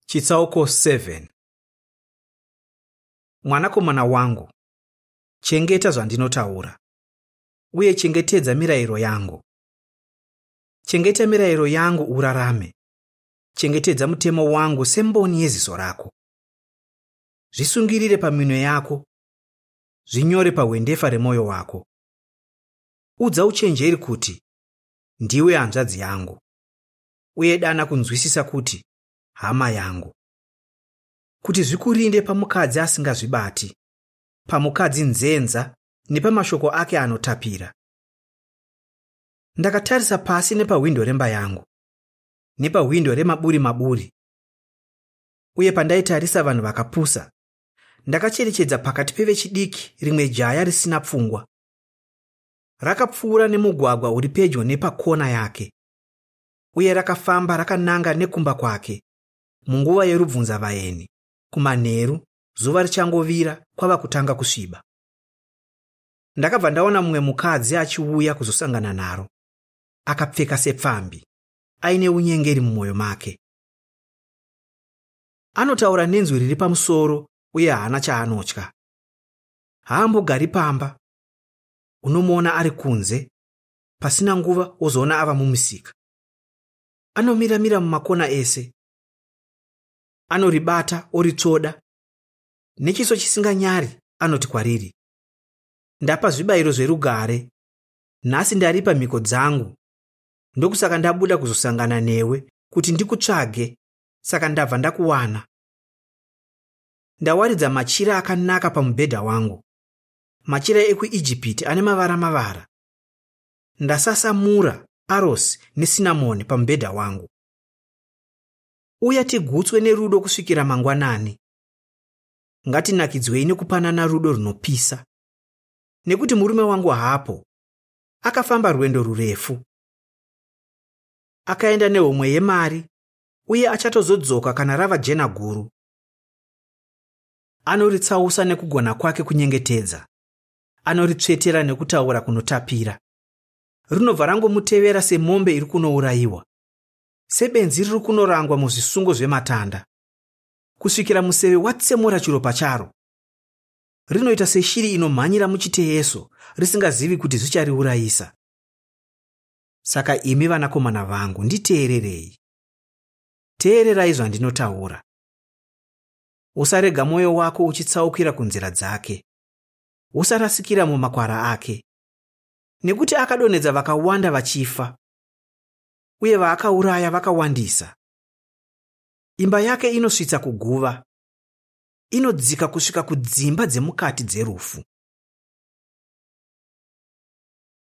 Chitsauko 7. Mwanakomana wangu, chengeta zvandinotaura, uye chengetedza mirayiro yangu. Chengeta mirayiro yangu urarame. Chengetedza mutemo wangu semboni yeziso rako. Zvisungirire paminwe yako, zvinyore pahwendefa remwoyo wako. Udza uchenjeri kuti, ndiwe hanzvadzi yangu, uye dana kunzwisisa kuti, hama yangu. Kuti zvikurinde pamukadzi asingazvibati, pamukadzi nzenza nepamashoko ake anotapira. Ndakatarisa pasi nepahwindo remba yangu, nepahwindo remaburi-maburi, uye pandaitarisa vanhu vakapusa, ndakacherechedza pakati pevechidiki rimwe jaya risina pfungwa. Rakapfuura nemugwagwa uri pedyo nepakona yake, uye rakafamba rakananga nekumba kwake munguva yerubvunzavaeni, kumanheru, zuva richangovira kwava kutanga kusviba. Ndakabva ndaona mumwe mukadzi achiuya kuzosangana naro, akapfeka sepfambi, aine unyengeri mumwoyo make. Anotaura nenzwi riri pamusoro uye haana chaanotya. Haambogari pamba, unomuona ari kunze, pasina nguva wozoona ava mumisika. Anomiramira mumakona ese, anoribata oritsvoda, nechiso chisinganyari anoti kwariri, ndapa zvibayiro zverugare, nhasi ndaripa mhiko dzangu, ndokusaka ndabuda kuzosangana newe kuti ndikutsvage, saka ndabva ndakuwana. Ndawaridza machira akanaka pamubhedha wangu, machira ekuIjipiti ane mavara-mavara. Ndasasamura arosi nesinamoni pamubhedha wangu. Uya tigutswe nerudo kusvikira mangwanani. Ngatinakidzwei nekupanana rudo runopisa. Nekuti murume wangu haapo, akafamba rwendo rurefu. Akaenda nehomwe yemari, uye achatozodzoka kana rava jena guru. Anoritsausa nekugona kwake kunyengetedza. Anoritsvetera nekutaura kunotapira. Rinobva rangomutevera semombe iri kunourayiwa, sebenzi riri kunorangwa muzvisungo zvematanda, kusvikira museve watsemura chiropa charo. Rinoita seshiri inomhanyira muchiteyeso, risingazivi kuti zvichariurayisa. Saka imi vanakomana vangu, nditeererei. Teererai zvandinotaura. Usarega mwoyo wako uchitsaukira kunzira dzake. Usarasikira mumakwara ake. Nekuti akadonhedza vakawanda vachifa, uye vaakauraya vakawandisa. Imba yake inosvitsa kuguva, inodzika kusvika kudzimba dzemukati dzerufu.